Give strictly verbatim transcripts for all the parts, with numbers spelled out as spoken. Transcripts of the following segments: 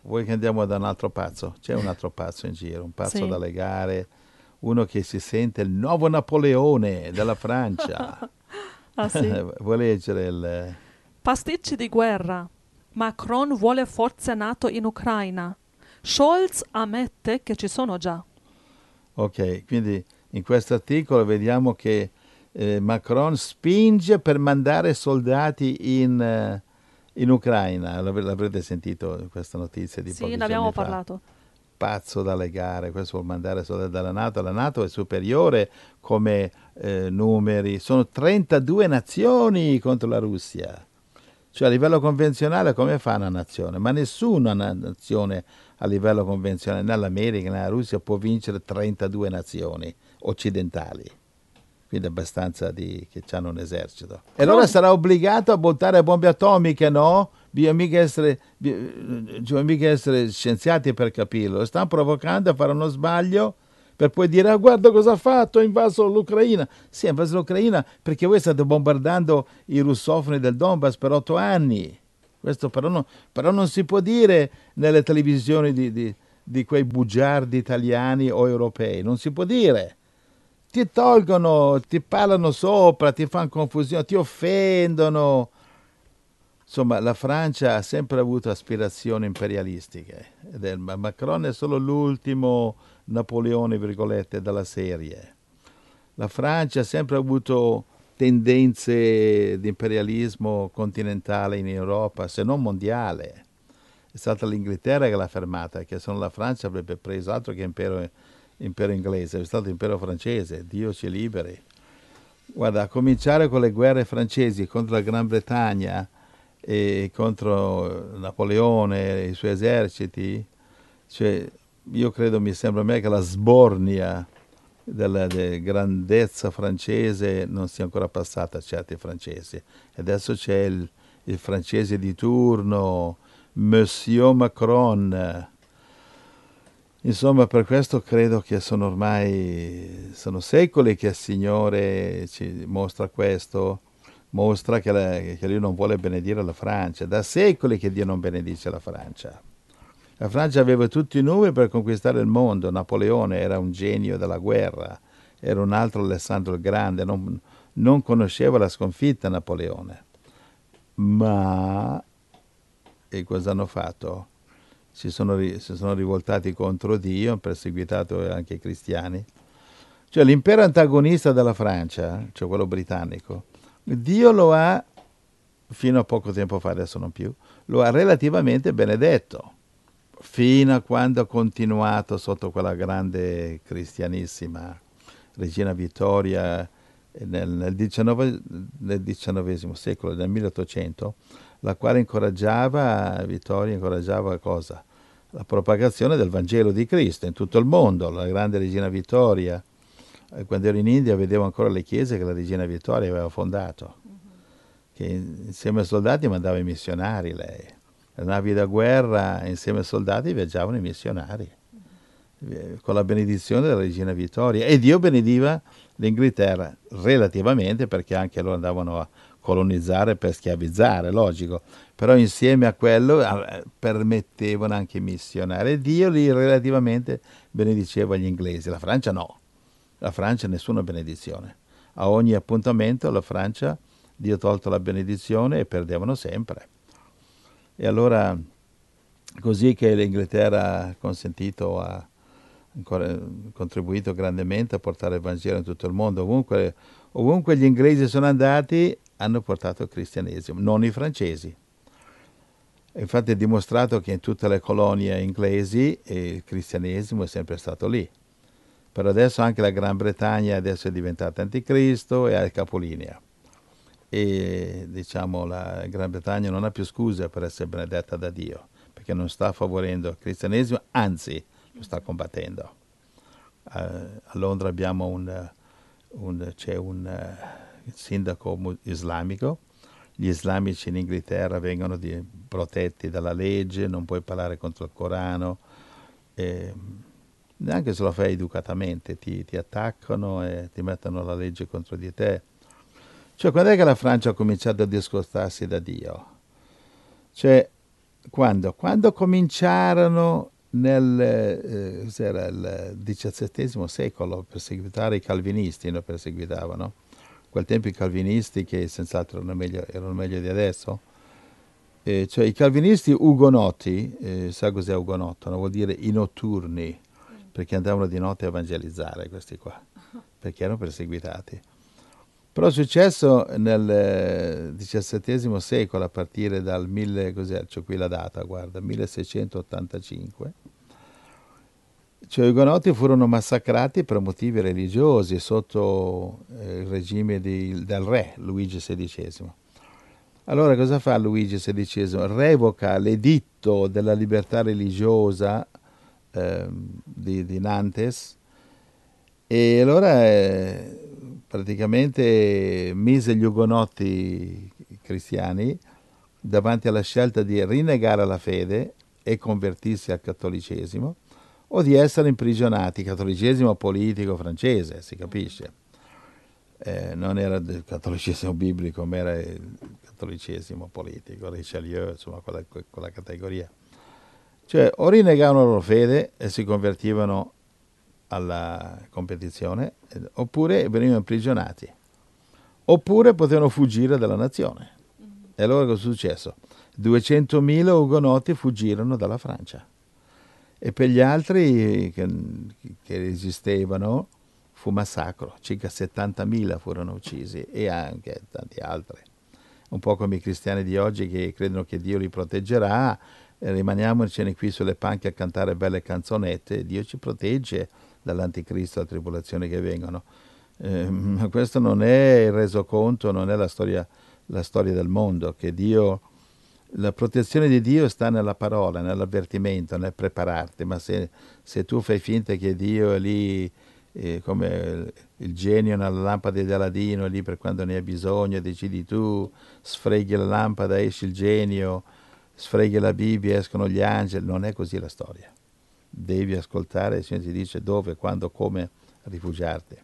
vuoi che andiamo da un altro pazzo? C'è un altro pazzo in giro, un pazzo Sì. da legare, uno che si sente il nuovo Napoleone della Francia. Ah sì? Vuoi leggere il... Pasticci di guerra. Macron vuole forze NATO in Ucraina. Scholz ammette che ci sono già. Ok, quindi in questo articolo vediamo che eh, Macron spinge per mandare soldati in, eh, in Ucraina. L'av- L'avrete sentito questa notizia di Sì, pochi ne giorni abbiamo fa. parlato. Pazzo da legare, questo vuol mandare soldati dalla NATO. La NATO è superiore come eh, numeri, sono trentadue nazioni contro la Russia. Cioè a livello convenzionale come fa una nazione? Ma nessuna na- nazione a livello convenzionale, né l'America né la Russia può vincere trentadue nazioni occidentali. Quindi abbastanza di, che hanno un esercito. E allora Cron- sarà obbligato a buttare bombe atomiche, no? Bisogna mica essere, bi- bisogna mica essere scienziati per capirlo. Lo stanno provocando a fare uno sbaglio per poi dire, ah, guarda cosa ha fatto, ha invaso l'Ucraina. Sì, ha invaso l'Ucraina perché voi state bombardando i russofoni del Donbass per otto anni. Questo però, no- però non si può dire nelle televisioni di, di- di quei bugiardi italiani o europei, non si può dire. Ti tolgono, ti parlano sopra, ti fanno confusione, ti offendono. Insomma, la Francia ha sempre avuto aspirazioni imperialistiche. Ed è- ma Macron è solo l'ultimo Napoleone, virgolette, della serie. La Francia ha sempre avuto tendenze di imperialismo continentale in Europa, se non mondiale. È stata l'Inghilterra che l'ha fermata, che se non la Francia avrebbe preso altro che impero, impero inglese, è stato impero francese, Dio ci liberi. Guarda, a cominciare con le guerre francesi contro la Gran Bretagna e contro Napoleone e i suoi eserciti, cioè, io credo, mi sembra a me che la sbornia della, della grandezza francese non sia ancora passata a certi francesi. E adesso c'è il, il francese di turno, Monsieur Macron. Insomma, per questo credo che sono ormai, sono secoli che il Signore ci mostra questo, mostra che, la- che Lui non vuole benedire la Francia. Da secoli che Dio non benedice la Francia. La Francia aveva tutti i numeri per conquistare il mondo. Napoleone era un genio della guerra, era un altro Alessandro il Grande, non, non conosceva la sconfitta Napoleone. Ma, e cosa hanno fatto? Si sono, ri- si sono rivoltati contro Dio, hanno perseguitato anche i cristiani. Cioè l'impero antagonista della Francia, cioè quello britannico, Dio lo ha, fino a poco tempo fa, adesso non più, lo ha relativamente benedetto, fino a quando ha continuato sotto quella grande cristianissima regina Vittoria eh, nel, nel, diciannove nel diciannovesimo secolo, nel milleottocento, la quale incoraggiava, Vittoria incoraggiava cosa? La propagazione del Vangelo di Cristo in tutto il mondo. La grande regina Vittoria, eh, quando ero in India vedevo ancora le chiese che la regina Vittoria aveva fondato, che insieme ai soldati mandava i missionari lei. Le navi da guerra insieme ai soldati viaggiavano i missionari eh, con la benedizione della regina Vittoria, e Dio benediva l'Inghilterra relativamente perché anche loro andavano a colonizzare per schiavizzare, logico, però insieme a quello eh, permettevano anche i missionari, e Dio li relativamente benediceva gli inglesi. La Francia no, la Francia nessuna benedizione. A ogni appuntamento la Francia Dio ha tolto la benedizione e perdevano sempre. E allora così che l'Inghilterra ha consentito, ha ancora contribuito grandemente a portare il Vangelo in tutto il mondo. Ovunque, ovunque gli inglesi sono andati hanno portato il cristianesimo, non i francesi. Infatti è dimostrato che in tutte le colonie inglesi il cristianesimo è sempre stato lì. Per adesso anche la Gran Bretagna adesso è diventata anticristo e ha il capolinea. E diciamo la Gran Bretagna non ha più scuse per essere benedetta da Dio, perché non sta favorendo il cristianesimo, anzi lo sta combattendo. Uh, a Londra abbiamo un, un, c'è un uh, sindaco islamico. Gli islamici in Inghilterra vengono di, protetti dalla legge, non puoi parlare contro il Corano, e neanche se lo fai educatamente, ti, ti attaccano e ti mettono la legge contro di te. Cioè, quando è che la Francia ha cominciato a discostarsi da Dio? Cioè, Quando? Quando cominciarono nel eh, cos'era, il diciassettesimo secolo a perseguitare i calvinisti, lo perseguitavano. A quel tempo i calvinisti, che senz'altro erano meglio, erano meglio di adesso, eh, cioè i calvinisti ugonotti, eh, sa cos'è ugonotto? No? Vuol dire i notturni, perché andavano di notte a evangelizzare questi qua, perché erano perseguitati. Però è successo nel eh, diciassettesimo secolo, a partire dal mille, cos'è, c'ho qui la data, guarda, milleseicentottantacinque, cioè i ugonotti furono massacrati per motivi religiosi sotto eh, il regime di- del re Luigi sedicesimo. Allora cosa fa Luigi sedicesimo? Revoca l'editto della libertà religiosa ehm, di, di Nantes, e allora eh, praticamente mise gli ugonotti cristiani davanti alla scelta di rinnegare la fede e convertirsi al cattolicesimo o di essere imprigionati, cattolicesimo politico francese, si capisce. Eh, non era il cattolicesimo biblico, ma era il cattolicesimo politico, Richelieu, insomma, quella, quella categoria. Cioè, o rinnegavano la loro fede e si convertivano alla competizione, eh, oppure venivano imprigionati, oppure potevano fuggire dalla nazione. E allora cosa è successo? duecentomila ugonotti fuggirono dalla Francia, e per gli altri che, che resistevano fu massacro, circa settantamila furono uccisi, e anche tanti altri. Un po' come i cristiani di oggi che credono che Dio li proteggerà, eh, rimaniamocene qui sulle panche a cantare belle canzonette, Dio ci protegge dall'anticristo, dalla tribolazione che vengono. Eh, ma questo non è il resoconto, non è la storia, la storia del mondo, che Dio, la protezione di Dio sta nella parola, nell'avvertimento, nel prepararti, ma se, se tu fai finta che Dio è lì eh, come il genio nella lampada di Aladino, è lì per quando ne hai bisogno, decidi tu, sfreghi la lampada, esce il genio, sfreghi la Bibbia, escono gli angeli, non è così la storia. Devi ascoltare, il Signore ti dice dove, quando, come rifugiarti.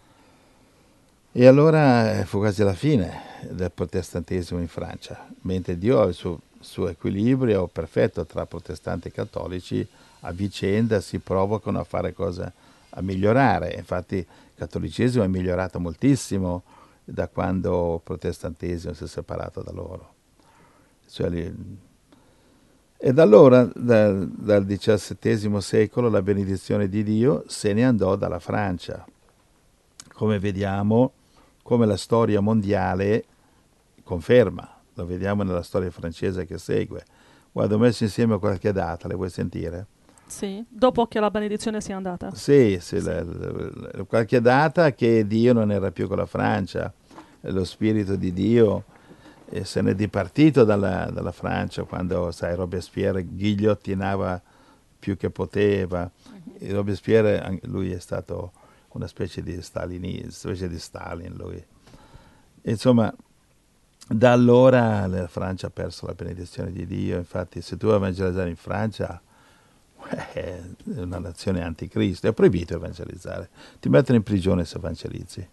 E allora fu quasi la fine del protestantesimo in Francia, mentre Dio ha il suo, suo equilibrio perfetto tra protestanti e cattolici, a vicenda si provocano a fare cose, a migliorare. Infatti il cattolicesimo è migliorato moltissimo da quando il protestantesimo si è separato da loro. Cioè, li, e da allora, dal, dal diciassettesimo secolo, la benedizione di Dio se ne andò dalla Francia. Come vediamo, come la storia mondiale conferma, lo vediamo nella storia francese che segue. Guarda, ho messo insieme qualche data, le vuoi sentire? Sì, dopo che la benedizione sia andata. Sì, sì, Sì. la- la- qualche data che Dio non era più con la Francia, lo Spirito di Dio eh, se n'è dipartito dalla, dalla Francia quando, sai, Robespierre ghigliottinava più che poteva. E Robespierre, an- lui è stato una specie di Stalini, specie di Stalin, lui. Insomma, da allora la Francia ha perso la benedizione di Dio. Infatti, se tu vai a evangelizzare in Francia, eh, è una nazione anticristo, è proibito evangelizzare, ti mettono in prigione se evangelizzi.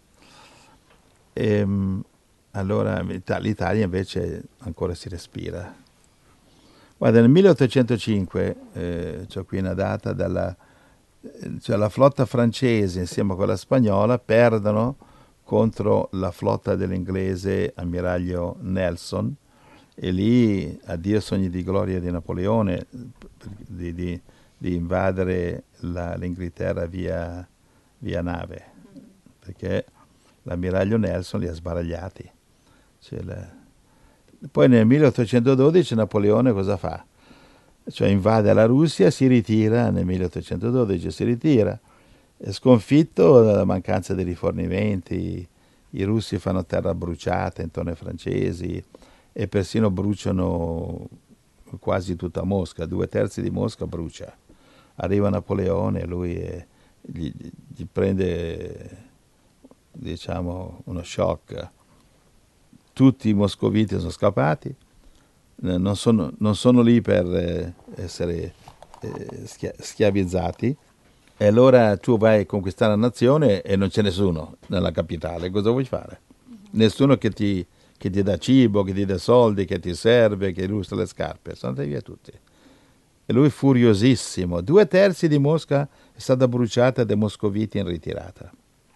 Ehm, allora l'Italia invece ancora si respira. Guarda, nel milleottocentocinque, eh, c'ho qui una data, dalla, cioè la flotta francese insieme a quella spagnola perdono contro la flotta dell'inglese ammiraglio Nelson, e lì addio sogni di gloria di Napoleone di, di, di invadere la, l'Inghilterra via, via nave, perché l'ammiraglio Nelson li ha sbaragliati. Cioè, la... Poi nel milleottocentododici Napoleone cosa fa? Cioè invade la Russia, si ritira, nel milleottocentododici si ritira, è sconfitto dalla mancanza di rifornimenti, i russi fanno terra bruciata intorno ai francesi e persino bruciano quasi tutta Mosca, due terzi di Mosca brucia. Arriva Napoleone, lui è, gli, gli prende, diciamo, uno shock. Tutti i moscoviti sono scappati, non sono, non sono lì per eh, essere eh, schia- schiavizzati, e allora tu vai a conquistare la nazione e non c'è nessuno nella capitale, cosa vuoi fare? Nessuno che ti, che ti dà cibo, che ti dà soldi, che ti serve, che illustra le scarpe, sono andati via tutti. E lui furiosissimo. Due terzi di Mosca è stata bruciata dai moscoviti in ritirata.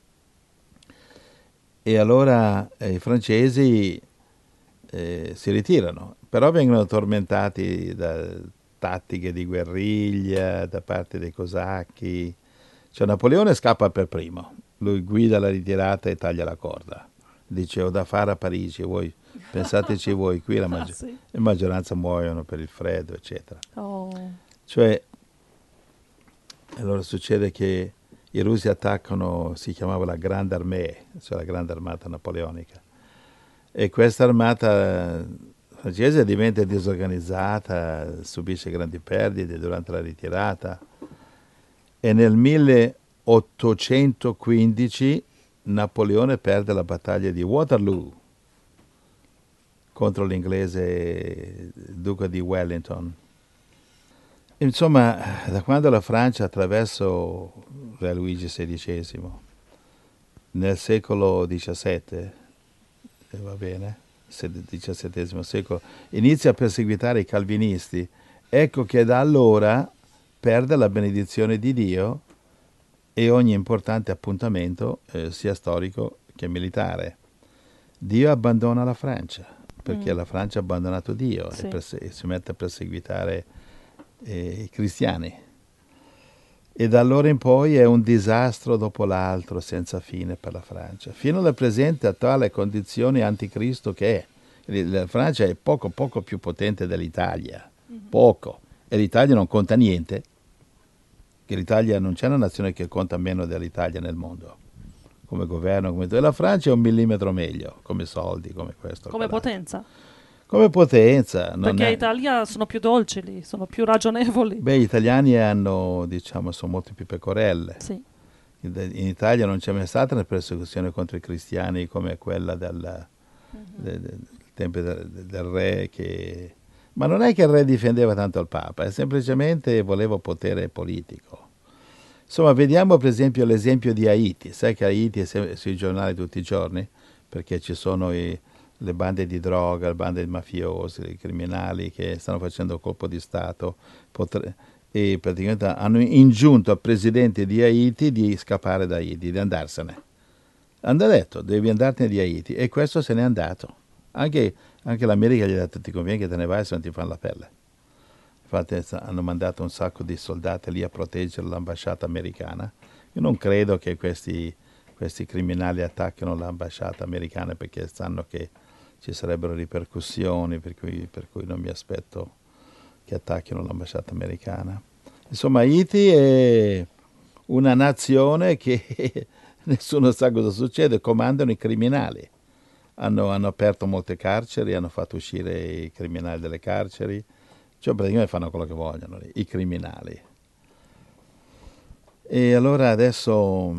E allora eh, i francesi eh, si ritirano, però vengono tormentati da tattiche di guerriglia, da parte dei cosacchi. Cioè Napoleone scappa per primo, lui guida la ritirata e taglia la corda. Dice: ho da fare a Parigi, voi pensateci voi, qui la, maggi- Ah, sì. la maggioranza muoiono per il freddo, eccetera. Oh. Cioè, allora succede che i russi attaccano, si chiamava la Grande Armée, cioè la Grande Armata Napoleonica, e questa armata francese diventa disorganizzata, subisce grandi perdite durante la ritirata, e nel milleottocentoquindici Napoleone perde la battaglia di Waterloo contro l'inglese duca di Wellington. Insomma, da quando la Francia, attraverso Re Luigi sedicesimo, nel secolo diciassette, eh, va bene, diciassettesimo secolo, inizia a perseguitare i calvinisti, ecco che da allora perde la benedizione di Dio e ogni importante appuntamento, eh, sia storico che militare. Dio abbandona la Francia, perché Mm. la Francia ha abbandonato Dio Sì. e, perse- e si mette a perseguitare eh, i cristiani. E da allora in poi è un disastro dopo l'altro senza fine per la Francia, fino alla presente attuale condizione anticristo che è. La Francia è poco poco più potente dell'Italia, Mhm. poco, e l'Italia non conta niente, che l'Italia non c'è una nazione che conta meno dell'Italia nel mondo, come governo, come tutto. E la Francia è un millimetro meglio, come soldi, come questo. Come quell'altro. potenza. Come potenza. Non Perché in è... Italia sono più dolci lì, sono più ragionevoli. Beh, gli italiani hanno, diciamo, sono molto più pecorelle. Sì. In Italia non c'è mai stata una persecuzione contro i cristiani come quella del, Mhm. del, del tempo del, del re che... Ma non è che il re difendeva tanto il Papa, è semplicemente voleva potere politico. Insomma, vediamo per esempio l'esempio di Haiti. Sai che Haiti è se- sui giornali tutti i giorni? Perché ci sono i- le bande di droga, le bande di mafiosi, i criminali che stanno facendo colpo di Stato. Potre- e praticamente hanno ingiunto al presidente di Haiti di scappare da Haiti, di andarsene. Hanno detto: devi andartene di Haiti, e questo se n'è andato. Anche, anche l'America gli ha detto: ti conviene che te ne vai se non ti fanno la pelle. Infatti hanno mandato un sacco di soldati lì a proteggere l'ambasciata americana. Io non credo che questi, questi criminali attacchino l'ambasciata americana, perché sanno che ci sarebbero ripercussioni, per cui, per cui non mi aspetto che attacchino l'ambasciata americana. Insomma, Haiti è una nazione che nessuno sa cosa succede, comandano i criminali. Hanno, hanno aperto molte carceri, hanno fatto uscire i criminali dalle carceri, cioè praticamente fanno quello che vogliono, i criminali. E allora adesso,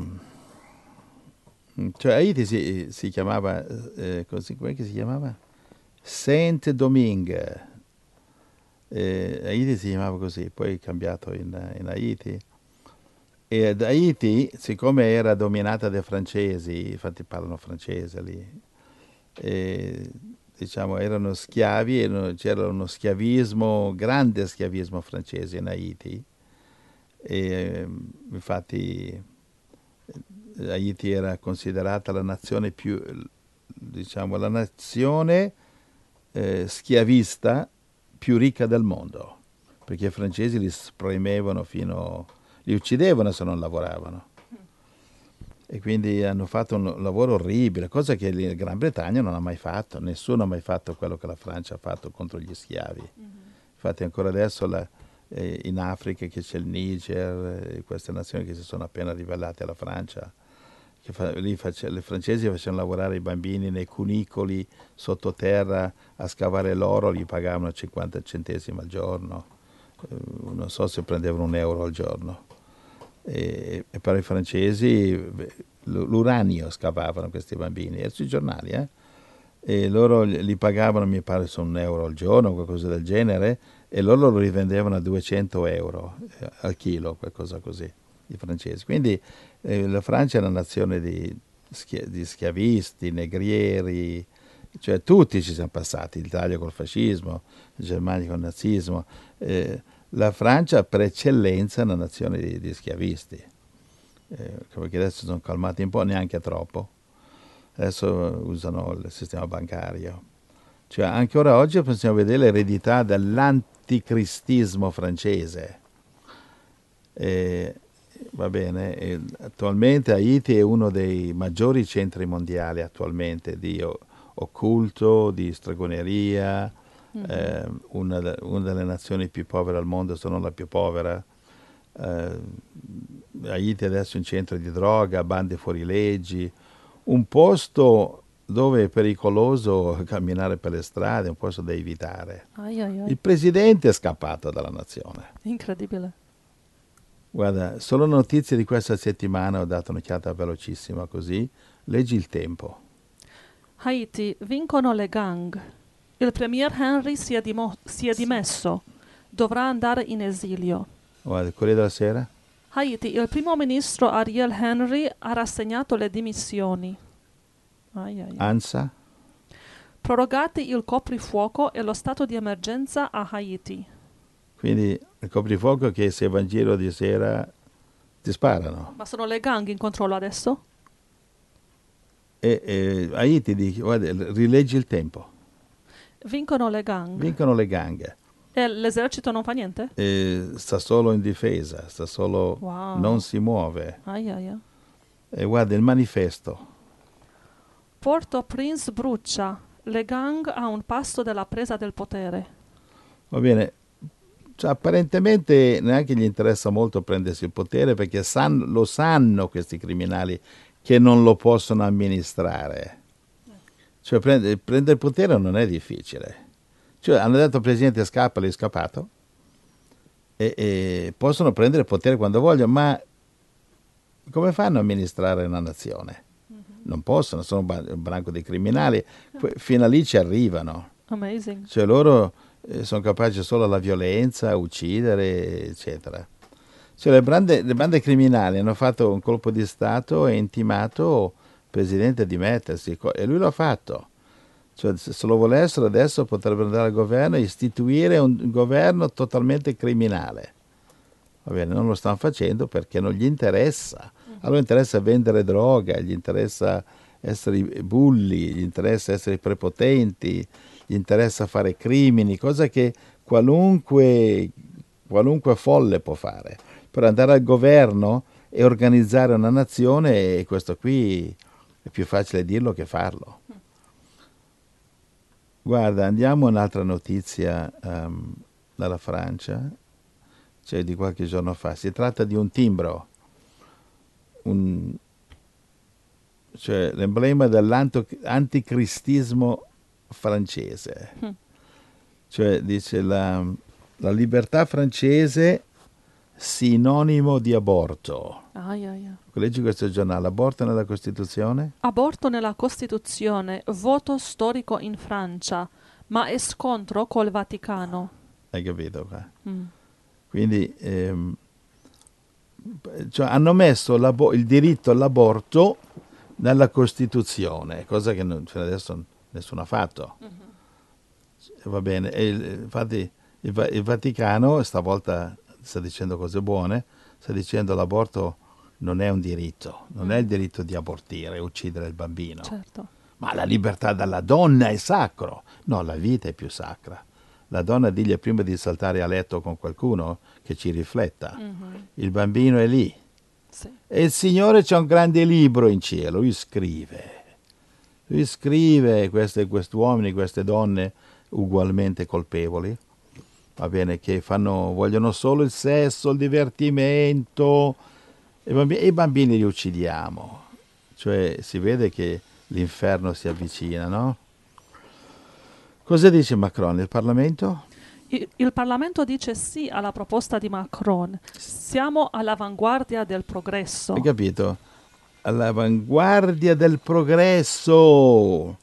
cioè Haiti si, si chiamava, eh, così, come si chiamava? Saint-Domingue. Eh, Haiti si chiamava così, poi è cambiato in, in Haiti. E ad Haiti, siccome era dominata dai francesi, infatti parlano francese lì, e, diciamo, erano schiavi, erano, c'era uno schiavismo, grande schiavismo francese in Haiti, e infatti Haiti era considerata la nazione più, diciamo, la nazione eh, schiavista più ricca del mondo, perché i francesi li spremevano fino, li uccidevano se non lavoravano. E quindi hanno fatto un lavoro orribile, cosa che la Gran Bretagna non ha mai fatto, nessuno ha mai fatto quello che la Francia ha fatto contro gli schiavi. Mm-hmm. Infatti ancora adesso la, eh, in Africa che c'è il Niger, eh, queste nazioni che si sono appena ribellate alla Francia, che fa, lì face, le francesi facevano lavorare i bambini nei cunicoli sottoterra a scavare l'oro, gli pagavano cinquanta centesimi al giorno, eh, non so se prendevano un euro al giorno. E, e per i francesi l'uranio scavavano questi bambini, era sui giornali, eh? E loro li pagavano, mi pare, su un euro al giorno, qualcosa del genere, e loro lo rivendevano a duecento euro eh, al chilo, qualcosa così, i francesi. Quindi eh, la Francia è una nazione di, schia- di schiavisti, negrieri, Cioè tutti ci siamo passati, l'Italia col fascismo, la Germania col nazismo, eh, la Francia per eccellenza è una nazione di, di schiavisti, eh, perché adesso sono calmati un po', neanche troppo, adesso usano il sistema bancario. Cioè anche ora oggi possiamo vedere l'eredità dell'anticristismo francese. E, va bene, e attualmente Haiti è uno dei maggiori centri mondiali attualmente di occulto, di stregoneria, mm-hmm. eh, una, una delle nazioni più povere al mondo, se non la più povera. Eh, Haiti adesso è un centro di droga, bande fuorileggi, un posto dove è pericoloso camminare per le strade, un posto da evitare. Ai, ai, ai. Il presidente è scappato dalla nazione. Incredibile. Guarda, solo notizie di questa settimana, ho dato un'occhiata velocissima così, leggi il tempo. Haiti, vincono le gang. Il premier Henry si è, dimo- si è dimesso. Dovrà andare in esilio. Guarda, il Corriere della Sera. Haiti, il primo ministro Ariel Henry ha rassegnato le dimissioni. Ai, ai, ai. ANSA. Prorogati il coprifuoco e lo stato di emergenza a Haiti. Quindi il coprifuoco che se va in giro di sera ti sparano. Ma sono le gang in controllo adesso? E, e Haiti dice, guarda, rileggi il tempo. Vincono le gang. Vincono le gang. E l'esercito non fa niente? E sta solo in difesa, sta solo, wow. non si muove. Ai, ai, ai. E guarda il manifesto. Port-au-Prince brucia. Le gang a un passo dalla presa del potere. Va bene. Cioè, apparentemente neanche gli interessa molto prendersi il potere perché san, lo sanno questi criminali che non lo possono amministrare. Cioè prendere, prendere il potere non è difficile. Cioè, hanno detto al presidente scappa, l'è scappato e, e possono prendere il potere quando vogliono, ma come fanno a amministrare una nazione? Mm-hmm. Non possono, sono un branco di criminali, fino a lì ci arrivano. Amazing. Cioè loro eh, sono capaci solo alla violenza, uccidere, eccetera. Cioè le bande, le bande criminali hanno fatto un colpo di Stato e intimato il presidente a dimettersi e lui l'ha fatto. Cioè, se lo volessero adesso potrebbero andare al governo e istituire un governo totalmente criminale. Va bene, non lo stanno facendo perché non gli interessa. A loro interessa vendere droga, gli interessa essere bulli, gli interessa essere prepotenti, gli interessa fare crimini, cosa che qualunque, qualunque folle può fare. Per andare al governo e organizzare una nazione, e questo qui è più facile dirlo che farlo. Guarda, andiamo a un'altra notizia um, dalla Francia, cioè di qualche giorno fa. Si tratta di un timbro, un, cioè l'emblema dell'anticristismo francese. Mm. Cioè dice la, la libertà francese sinonimo di aborto. Ai, ai, ai. Leggi questo giornale, aborto nella Costituzione? Aborto nella Costituzione, voto storico in Francia, ma è scontro col Vaticano. Hai capito? Mm. Quindi ehm, cioè, hanno messo il diritto all'aborto nella Costituzione, cosa che non, cioè adesso nessuno ha fatto. Mm-hmm. Va bene, e infatti il, il Vaticano stavolta sta dicendo cose buone, sta dicendo l'aborto non è un diritto, non mm. è il diritto di abortire, uccidere il bambino. Certo. Ma la libertà della donna è sacro. No, la vita è più sacra. La donna diglie prima di saltare a letto con qualcuno che ci rifletta. Mm-hmm. Il bambino è lì. Sì. E il Signore c'ha un grande libro in cielo, lui scrive. Lui scrive questi uomini, queste donne ugualmente colpevoli. Va bene, che fanno, vogliono solo il sesso, il divertimento. E i bambini, e i bambini li uccidiamo. Cioè si vede che l'inferno si avvicina, no? Cosa dice Macron? Il Parlamento? Il, il Parlamento dice sì alla proposta di Macron. Siamo all'avanguardia del progresso. Hai capito? All'avanguardia del progresso.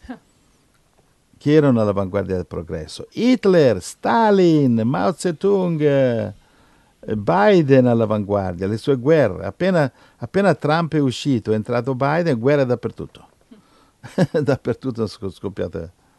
Chi erano all'avanguardia del progresso? Hitler, Stalin, Mao Zedong, Biden all'avanguardia, le sue guerre. Appena, appena Trump è uscito, è entrato Biden, guerra dappertutto. Dappertutto sono scoppiate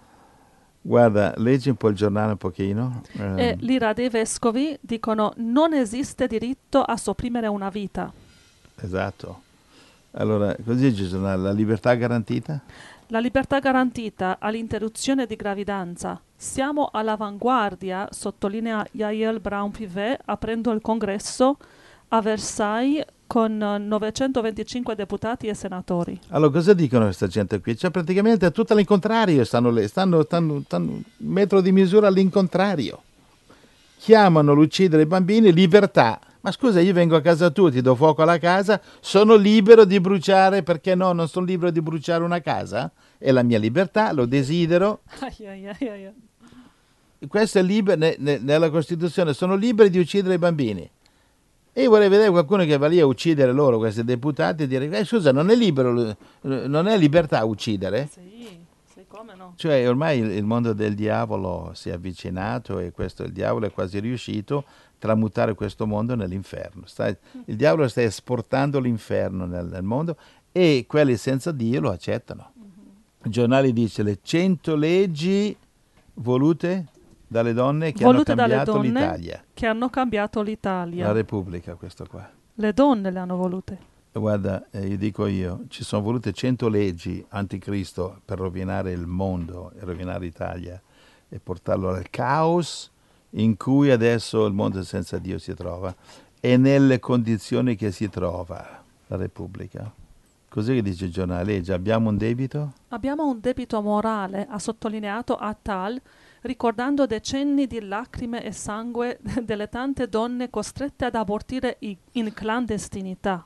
Guarda, leggi un po' il giornale un pochino. E ehm, l'ira dei vescovi dicono non esiste diritto a sopprimere una vita. esatto. Allora, così dice il giornale, la libertà garantita? La libertà garantita all'interruzione di gravidanza. Siamo all'avanguardia, sottolinea Yael Braun-Pivet aprendo il congresso a Versailles con eh, novecentoventicinque deputati e senatori. Allora, cosa dicono questa gente qui? Cioè, praticamente è tutto all'incontrario, stanno, le- stanno, stanno, stanno un metro di misura all'incontrario. Chiamano l'uccidere i bambini libertà. Ma scusa, io vengo a casa tua, ti do fuoco alla casa, sono libero di bruciare, perché no? Non sono libero di bruciare una casa? È la mia libertà, lo desidero. Ai, ai, ai, ai, ai. Questo è libero, ne- ne- nella Costituzione sono liberi di uccidere i bambini. E io vorrei vedere qualcuno che va lì a uccidere loro, questi deputati, e dire, eh, scusa, non è libero, non è libertà uccidere? Sì, sì, come no? Cioè ormai il, il mondo del diavolo si è avvicinato e questo, il diavolo è quasi riuscito a tramutare questo mondo nell'inferno. Sta- il diavolo sta esportando l'inferno nel, nel mondo e quelli senza Dio lo accettano. Il giornale dice le cento leggi volute dalle donne che Volute hanno dalle cambiato donne l'Italia. che hanno cambiato La l'Italia. Repubblica, questo qua. Le donne le hanno volute. Guarda, eh, io dico io, ci sono volute cento leggi anticristo per rovinare il mondo e rovinare l'Italia e portarlo al caos in cui adesso il mondo senza Dio si trova e nelle condizioni che si trova la Repubblica. Così che dice il giornale, legge, abbiamo un debito? Abbiamo un debito morale, ha sottolineato Attal, ricordando decenni di lacrime e sangue delle tante donne costrette ad abortire i- in clandestinità.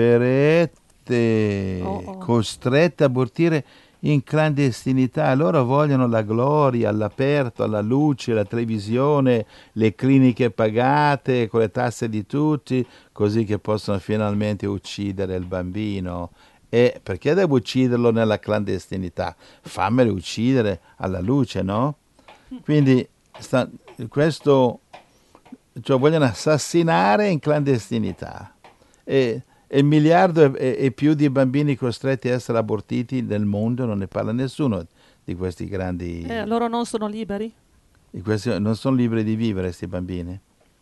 Poverette, Oh, oh. costrette a abortire in clandestinità. Loro vogliono la gloria all'aperto, alla luce, la televisione, le cliniche pagate con le tasse di tutti, così che possono finalmente uccidere il bambino. E perché devo ucciderlo nella clandestinità? Fammelo uccidere alla luce, no? Quindi sta- questo, cioè vogliono assassinare in clandestinità. E, e il miliardo e, e più di bambini costretti a essere abortiti nel mondo, non ne parla nessuno di questi grandi... Eh, loro non sono liberi? di questi, non sono liberi di vivere questi bambini.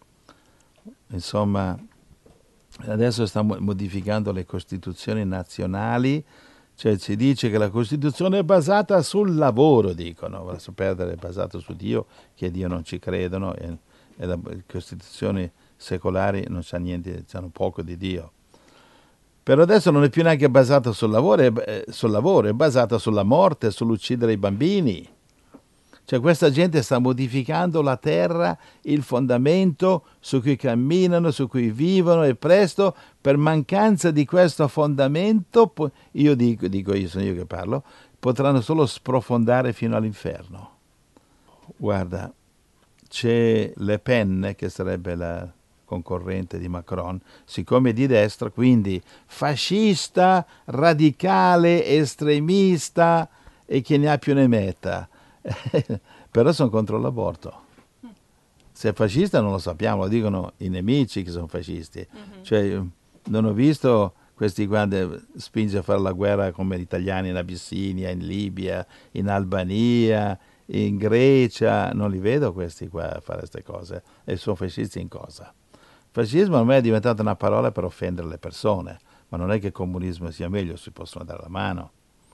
Insomma, adesso stanno modificando le costituzioni nazionali, cioè si dice che la Costituzione è basata sul lavoro, dicono, lascia perdere, è basata su Dio, che Dio non ci credono, e, e le Costituzioni secolari non sa niente, sanno poco di Dio. Però adesso non è più neanche basata sul lavoro, è, eh, sul lavoro, è basata sulla morte, sull'uccidere i bambini. Cioè questa gente sta modificando la terra, il fondamento su cui camminano, su cui vivono e presto per mancanza di questo fondamento, po- io dico, dico io, sono io che parlo, potranno solo sprofondare fino all'inferno. Guarda, c'è Le Pen, che sarebbe la concorrente di Macron, siccome è di destra, quindi fascista, radicale, estremista e che ne ha più ne metta. Però sono contro l'aborto. Se è fascista non lo sappiamo, lo dicono i nemici che sono fascisti. Mhm. Cioè, non ho visto questi quando spinge a fare la guerra come gli italiani in Abissinia, in Libia, in Albania, in Grecia, non li vedo questi qua a fare queste cose. E sono fascisti in cosa? Fascismo ormai è diventata una parola per offendere le persone, ma non è che il comunismo sia meglio, si possono dare la mano.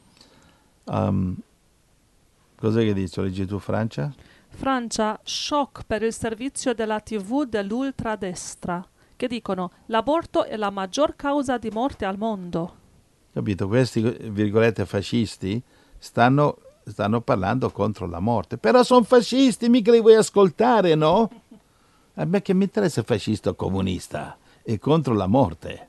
Um, Cos'è che dici? Leggi tu Francia? Francia, shock per il servizio della tivù dell'ultradestra, che dicono l'aborto è la maggior causa di morte al mondo. Capito? Questi, virgolette, fascisti stanno, stanno parlando contro la morte. Però sono fascisti, mica li vuoi ascoltare, no? A me che mi interessa fascista o comunista? È contro la morte.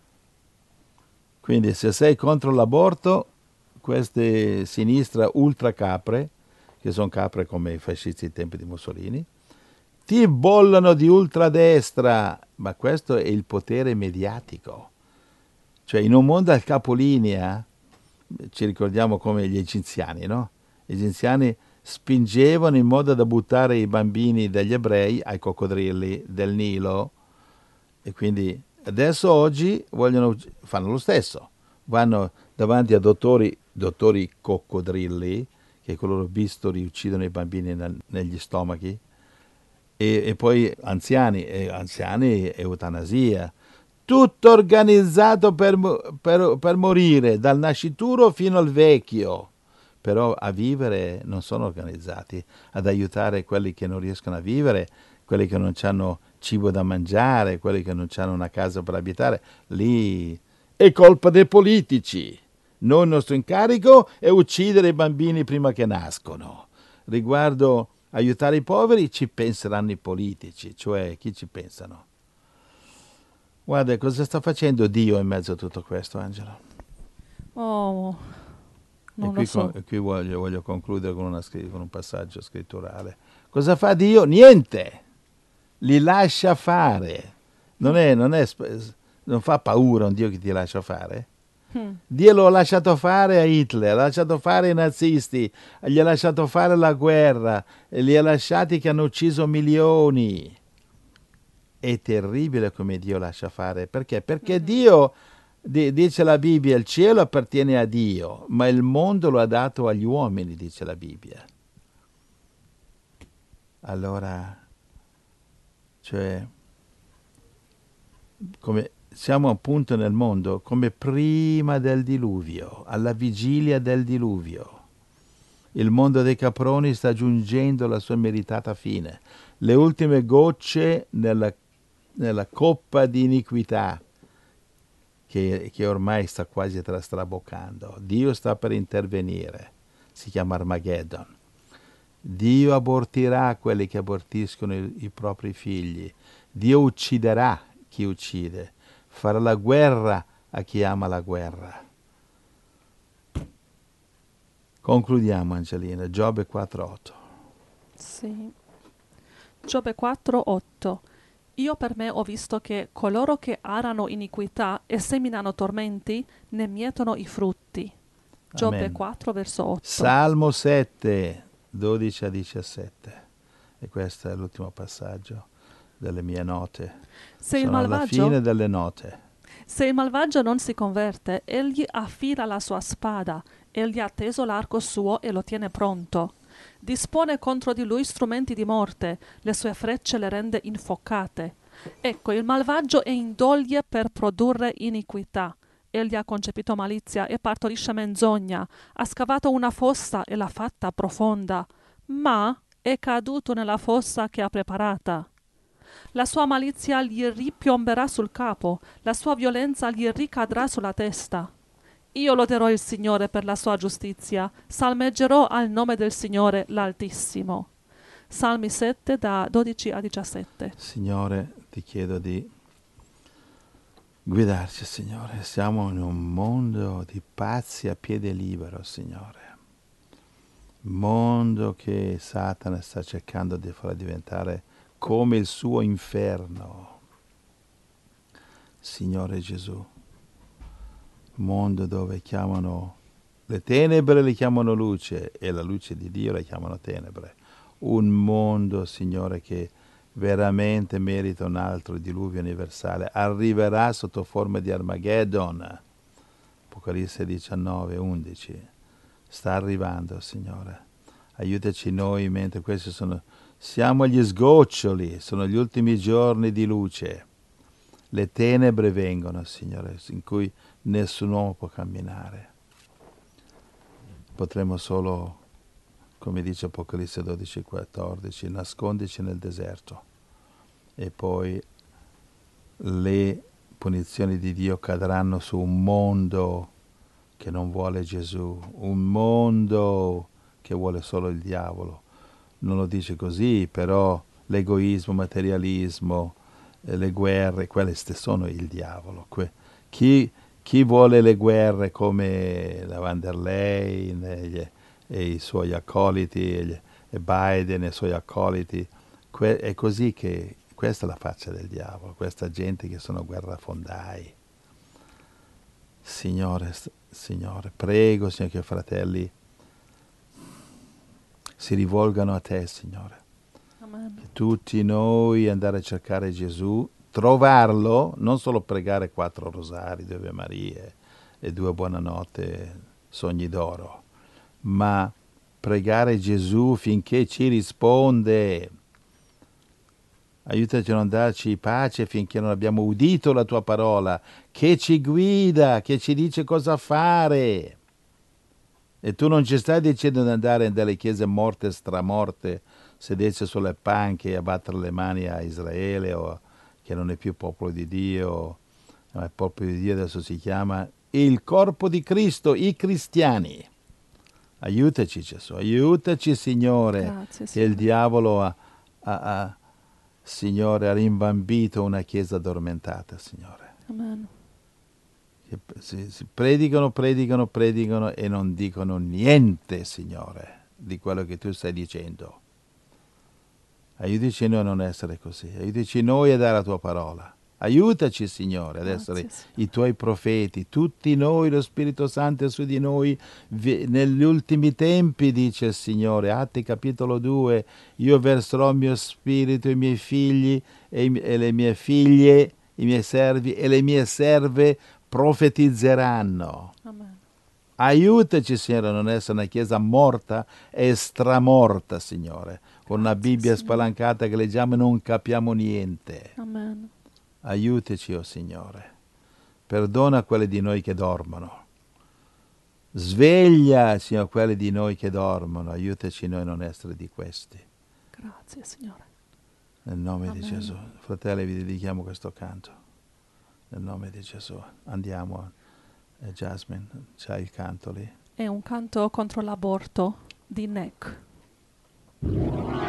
Quindi se sei contro l'aborto, queste sinistra ultra capre, che sono capre come i fascisti ai tempi di Mussolini, ti bollano di ultradestra, ma questo è il potere mediatico. Cioè in un mondo al capolinea, ci ricordiamo come gli egiziani, no? Gli egiziani spingevano in modo da buttare i bambini degli ebrei ai coccodrilli del Nilo e quindi adesso oggi vogliono, fanno lo stesso, vanno davanti a dottori, dottori coccodrilli che con i loro bisturi uccidono i bambini nel- negli stomachi, e, e poi anziani, e anziani e eutanasia. Tutto organizzato per, mo- per- per morire, dal nascituro fino al vecchio. Però a vivere non sono organizzati, ad aiutare quelli che non riescono a vivere, quelli che non hanno cibo da mangiare, quelli che non hanno una casa per abitare. Lì è colpa dei politici. Noi il nostro incarico è uccidere i bambini prima che nascono. Riguardo aiutare i poveri ci penseranno i politici, cioè chi ci pensano? Guarda, cosa sta facendo Dio in mezzo a tutto questo, Angela? Oh, E non lo qui, co- so. e qui voglio, voglio concludere con, una scri- con un passaggio scritturale. Cosa fa Dio? Niente! Li lascia fare. Non, è, non, è, sp- non fa paura un Dio che ti lascia fare. Mm. Dio lo ha lasciato fare a Hitler, l'ha lasciato fare ai nazisti, gli ha lasciato fare la guerra, e li ha lasciati che hanno ucciso milioni. È terribile come Dio lascia fare. Perché? Perché Mhm. Dio, di- dice la Bibbia, il cielo appartiene a Dio, ma il mondo lo ha dato agli uomini, dice la Bibbia. Allora, cioè, come siamo appunto nel mondo come prima del diluvio, alla vigilia del diluvio. Il mondo dei caproni sta giungendo alla sua meritata fine. Le ultime gocce nella, nella coppa di iniquità che, che ormai sta quasi tra- straboccando. Dio sta per intervenire. Si chiama Armageddon. Dio abortirà quelli che abortiscono i, i propri figli. Dio ucciderà chi uccide. Farà la guerra a chi ama la guerra. Concludiamo, Angelina. Giobbe quattro otto. Sì. Giobbe quattro otto. Io per me ho visto che coloro che arano iniquità e seminano tormenti ne mietono i frutti. Giobbe Amen. quattro verso otto. Salmo sette, dodici a diciassette. E questo è l'ultimo passaggio delle mie note. Se il Sono alla malvagio, fine delle note. se il malvagio non si converte, egli affila la sua spada, egli ha teso l'arco suo e lo tiene pronto. Dispone contro di lui strumenti di morte, le sue frecce le rende infoccate. Ecco, il malvagio è in doglie per produrre iniquità. Egli ha concepito malizia e partorisce menzogna, ha scavato una fossa e l'ha fatta profonda, ma è caduto nella fossa che ha preparata. La sua malizia gli ripiomberà sul capo, la sua violenza gli ricadrà sulla testa. Io loderò il Signore per la sua giustizia, salmeggerò al nome del Signore l'Altissimo. Salmi sette da dodici a diciassette. Signore, ti chiedo di guidarci, Signore. Siamo in un mondo di pazzi a piede libero, Signore. Mondo che Satana sta cercando di far diventare come il suo inferno. Signore Gesù, mondo dove chiamano le tenebre, le chiamano luce, e la luce di Dio le chiamano tenebre. Un mondo, Signore, che veramente merita un altro diluvio universale. Arriverà sotto forma di Armageddon. Apocalisse diciannove undici. Sta arrivando, Signore. Aiutaci noi mentre questi sono... Siamo agli sgoccioli, sono gli ultimi giorni di luce. Le tenebre vengono, Signore, in cui nessun uomo può camminare. Potremo solo, come dice Apocalisse dodici quattordici, nasconderci nel deserto. E poi le punizioni di Dio cadranno su un mondo che non vuole Gesù, un mondo che vuole solo il diavolo. Non lo dice così, però l'egoismo, il materialismo, eh, le guerre, quelle sono il diavolo. Que- chi, chi vuole le guerre come la van der Leyen e, gli, e i suoi accoliti, e, gli, e Biden e i suoi accoliti, que- è così che questa è la faccia del diavolo, questa gente che sono guerrafondai. Signore, Signore, prego, Signore, che i fratelli si rivolgano a te, Signore. Amen. Che tutti noi andare a cercare Gesù, trovarlo, non solo pregare quattro rosari, due Ave Marie e due buonanotte, sogni d'oro, ma pregare Gesù finché ci risponde. Aiutaci a non darci pace finché non abbiamo udito la tua parola, che ci guida, che ci dice cosa fare. E tu non ci stai dicendo di andare nelle chiese morte, stramorte, sederci sulle panche e abbattere le mani a Israele, o che non è più popolo di Dio, ma il popolo di Dio adesso si chiama il corpo di Cristo, i cristiani. Aiutaci Gesù, aiutaci Signore, Grazie, che il Signore. diavolo ha, ha, ha, Signore, ha rimbambito una chiesa addormentata, Signore. Amen. Che si, si predicano, predicano, predicano e non dicono niente, Signore, di quello che tu stai dicendo. Aiutaci noi a non essere così, aiutaci noi a dare la tua parola. Aiutaci, Signore, ad Grazie, essere Signore. i tuoi profeti, tutti noi, lo Spirito Santo è su di noi. Vi- negli ultimi tempi, dice il Signore, Atti capitolo due, io verserò il mio spirito ai miei figli e, i- e le mie figlie, i miei servi e le mie serve profetizzeranno. Amen. Aiutaci, Signore, a non essere una chiesa morta e stramorta, Signore, con una Grazie, Bibbia Signore. spalancata che leggiamo e non capiamo niente. Amen. Aiutaci, oh Signore. Perdona quelli di noi che dormono. Sveglia, Signore, quelli di noi che dormono. Aiutaci noi a non essere di questi. Grazie, Signore. Nel nome Amen. di Gesù. Fratelli, vi dedichiamo questo canto. Nel nome di Gesù. Andiamo. Eh, Jasmine, c'hai il canto lì? È un canto contro l'aborto di N E C.